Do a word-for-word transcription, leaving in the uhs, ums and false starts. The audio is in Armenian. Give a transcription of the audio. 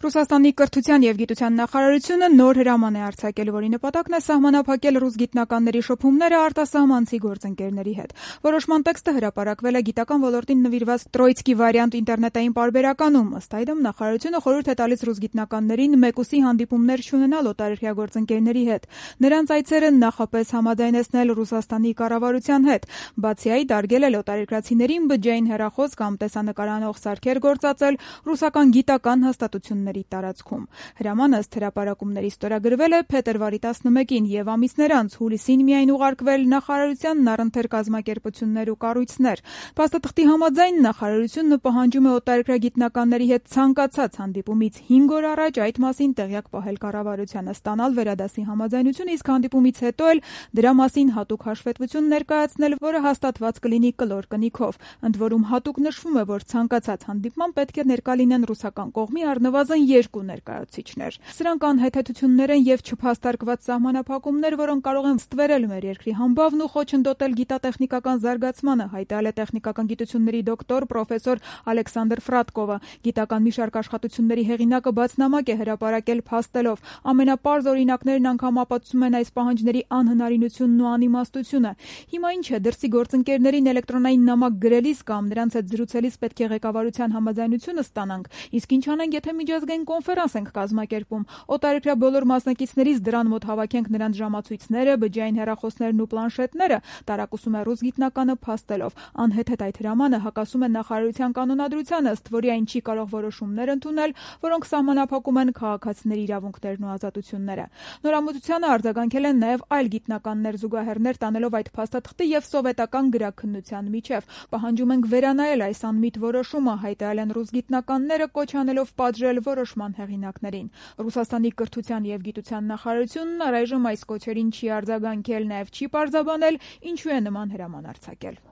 Ռուսաստանի կրթության և գիտության նախարարությունը նոր հրաման է արձակել, որի նպատակն է սահմանափակել ռուս գիտնականների շփումները արտասահմանցի գործընկերների հետ։ Որոշման տեքստը հրապարակվել է գիտական ոլորտին նվիրված Տրոյցկի վարիանտ ինտերնետային պարբերականում։ Ըստ այդմ, նախարարությունը խորհուրդ է տալիս ռուս գիտնականներին մեկուսի հանդիպումներ չունենալ օտարերկրյա գործընկերների հետ, նրանց այցերը նախապես համաձայնեցնել Ռուսաստանի կառավարության հետ, բացի այդ արգելել օտարերկրացիներին բջջային հեռախոս կամ տեսանկարանող սարքեր գործածել ռուսական գիտական հաստատությունների տարածքում։ Հրամանը ըստ հրապարակումների ստորագրվել է փետրվարի տասնմեկին և ամիսներ անց հուլիսին միայն ուղարկվել նախարարությանն առընթեր կազմակերպություններ ու կառույցներ։ Փաստաթղթի համաձայն նախարարությունը պահանջում է օտարերկրյա գիտնականների հետ ցանկացած հանդիպումից հինգ օր առաջ այդ մասին տեղյակ պահել կառավարությանը, ստանալ վերադասի համաձայնություն, իսկ հանդիպումից հետո էլ դրա մասին հատուկ հաշվետվություն ներկայացնել, որը հաստատված կլինի կլոր կնիքով։ Ընդ որում հատուկ նշվում է, որ ցանկացած հանդիպման պետք է ներկա լինեն ռուսական կողմի առնվազն երկու ներկայացուցիչներ։ Սրանք անհեթեթություններ են և չփաստարկված սահմանափակումներ, որոնք կարող են ստվերել մեր երկրի համբավն ու խոչընդոտել գիտատեխնիկական զարգացմանը, հայտարարել է տեխնիկական գիտությունների դոկտոր պրոֆեսոր Ալեքսանդր Ֆրատկովը։ Գիտական մի շարք աշխատությունների հեղինակը բաց նամակ է հրապարակել փաստելով. ամենապարզ օրինակներն անգամ ապացուցում են այս պահանջների անհնարինությունն ու անիմաստությունը։ Հիմա ինչ է, դրսի գործընկերներին էլեկտրոնային նամակ գրելիս կամ նրանց հետ զրուցելիս պետք է ղեկավարության համաձայնությունը ստանանք, իսկ ինչ անենք, եթե միջազգային կոնֆերանս ենք կազմակերպում, օտարերկրյա բոլոր մասնակիցներից դրան մոտ հավաքենք նրանց ժամացույցները, բջջային հեռախոսներն ու պլանշետները, տարակուսում է ռուս գիտնականը փաստելով։ Անհեթեթ այդ հրամանը հակասում է նախարարության կանոնադրությանը, ըստ որի այն չի կարող որոշումներ ընդունել, որոնք սահմանափակում են քաղաքացիների իրավունքներն ու ազատությունները։ Նորամուծությանը արձագանքել են նաև այլ գիտնականներ, զուգահեռներ տանելով այդ փաստաթղթի և սովետական գրաքննության միջև։ Պահանջում ենք վերանայել այս անմիտ որոշումը, հայտարարել են ռուս գիտնականները, կոչ անելով պատժել որոշման հեղինակներին։ Ռուսաստանի կրթության և գիտության նախարարությունն առայժմ այս կոչերին չի արձագանքել, նաև չի պարզաբանել ինչու է նման հրաման արձակել։